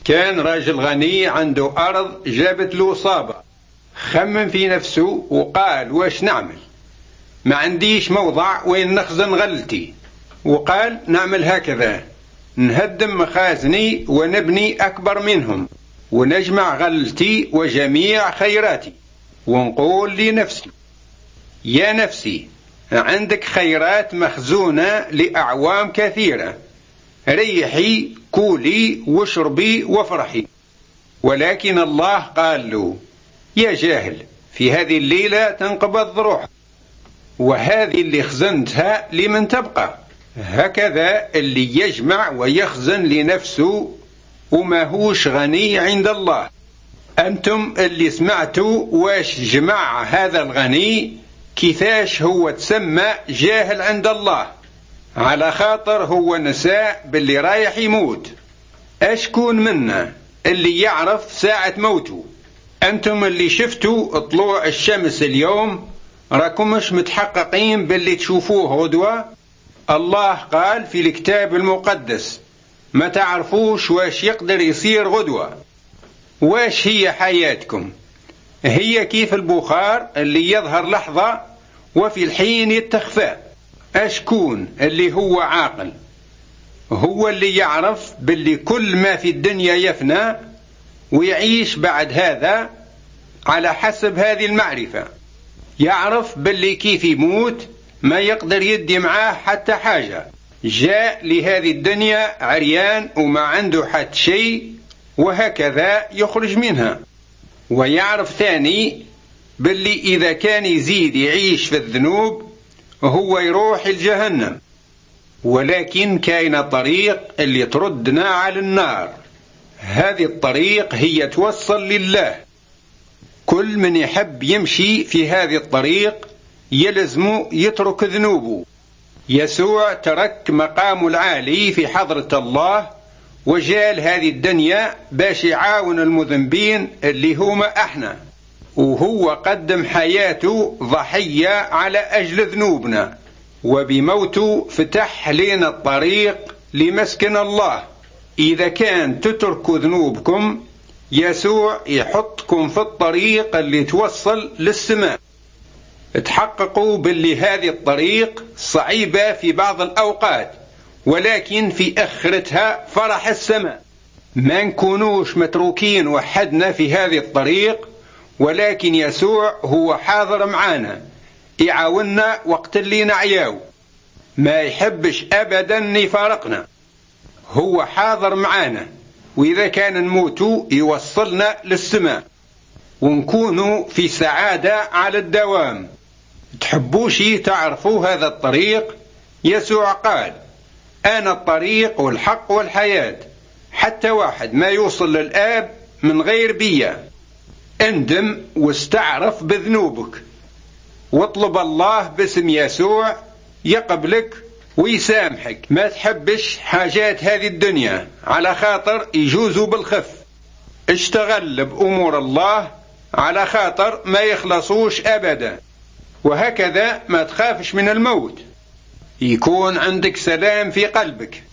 كان راجل غني عنده أرض جابت له صابة. خمم في نفسه وقال واش نعمل؟ ما عنديش موضع وين نخزن غلتي. وقال نعمل هكذا، نهدم مخازني ونبني أكبر منهم ونجمع غلتي وجميع خيراتي، ونقول لنفسي يا نفسي عندك خيرات مخزونة لأعوام كثيرة، ريحي كولي واشربي وافرحي. ولكن الله قال له يا جاهل، في هذه الليلة تنقبض روحك، وهذه اللي خزنتها لمن تبقى. هكذا اللي يجمع ويخزن لنفسه وما هوش غني عند الله. أنتم اللي سمعتوا واش جمع هذا الغني كيفاش هو تسمى جاهل عند الله، على خاطر هو نساء باللي رايح يموت. أشكون منا اللي يعرف ساعة موته؟ أنتم اللي شفتوا طلوع الشمس اليوم راكم مش متحققين باللي تشوفوه غدوة. الله قال في الكتاب المقدس ما تعرفوش واش يقدر يصير غدوة. واش هي حياتكم؟ هي كيف البخار اللي يظهر لحظة وفي الحين يتخفى. أشكون اللي هو عاقل؟ هو اللي يعرف باللي كل ما في الدنيا يفنى ويعيش بعد هذا على حسب هذه المعرفة. يعرف باللي كيف يموت ما يقدر يدي معاه حتى حاجة، جاء لهذه الدنيا عريان وما عنده حتى شيء، وهكذا يخرج منها. ويعرف ثاني باللي إذا كان يزيد يعيش في الذنوب هو يروح الجهنم. ولكن كاين طريق اللي تردنا على النار. هذه الطريق هي توصل لله. كل من يحب يمشي في هذه الطريق يلزم يترك ذنوبه. يسوع ترك مقامه العالي في حضرة الله وجال هذه الدنيا باش يعاون المذنبين اللي هما احنا، وهو قدم حياته ضحية على أجل ذنوبنا، وبموته فتح لنا الطريق لمسكن الله. إذا كان تتركوا ذنوبكم يسوع يحطكم في الطريق اللي توصل للسماء. تحققوا باللي هذه الطريق صعيبة في بعض الأوقات، ولكن في آخرتها فرح السماء. ما نكونوش متروكين وحدنا في هذه الطريق، ولكن يسوع هو حاضر معانا يعاوننا وقت اللي نعياو. ما يحبش أبدا يفارقنا، هو حاضر معانا، وإذا كان نموتوا يوصلنا للسماء ونكونوا في سعادة على الدوام. تحبوش تعرفوا هذا الطريق؟ يسوع قال أنا الطريق والحق والحياة، حتى واحد ما يوصل للآب من غير بيا. اندم واستعرف بذنوبك واطلب الله باسم يسوع يقبلك ويسامحك. ما تحبش حاجات هذه الدنيا على خاطر يجوزوا بالخف. اشتغل بأمور الله على خاطر ما يخلصوش أبدا. وهكذا ما تخافش من الموت، يكون عندك سلام في قلبك.